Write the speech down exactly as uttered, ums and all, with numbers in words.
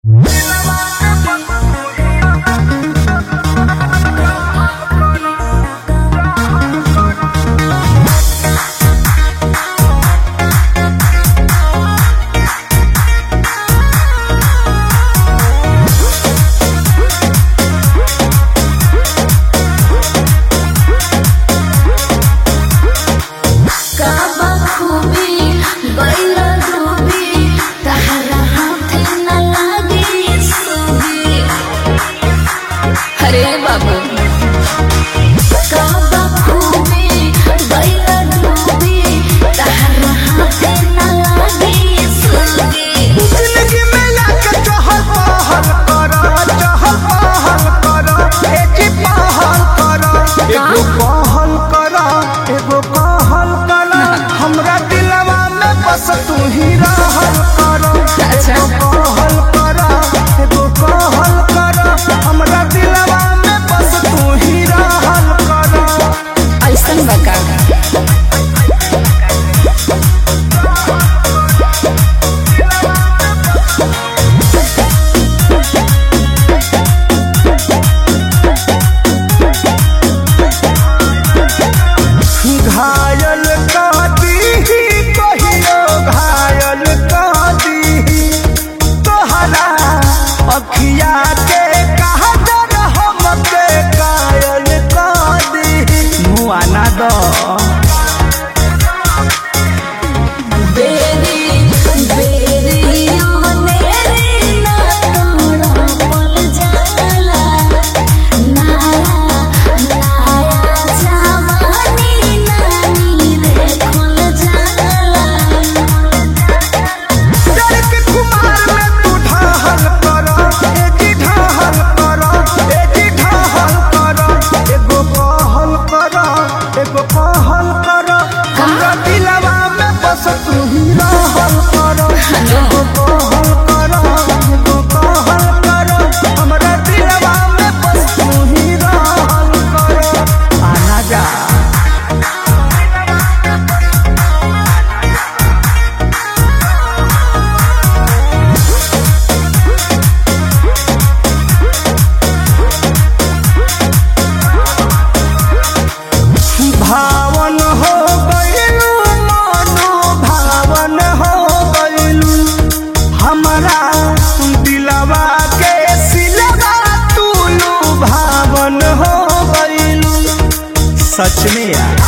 अरे बाबू हमरा दिलवा में बस तू ही रहल कर। अच्छा कहल कर एगो कहल कर हमरा दिलवा में बस तू ही रहल कर। ऐसन बका घायल कह दी कहियो घायल कह दी तोहरा अखिया के काजर हमके कायल कह दी मुआ ना दो कहल कर हमरा दिलवा में बस तू ही रहल कर। एगो कहल कर एगो कहल कर हमरा दिलवा में बस तू ही रहल कर। आना जा भावन हो गइलू मनो भावन हो गइलू हमरा दिलवा के सिलवा तूलू भावन हो गइलू सच में यार।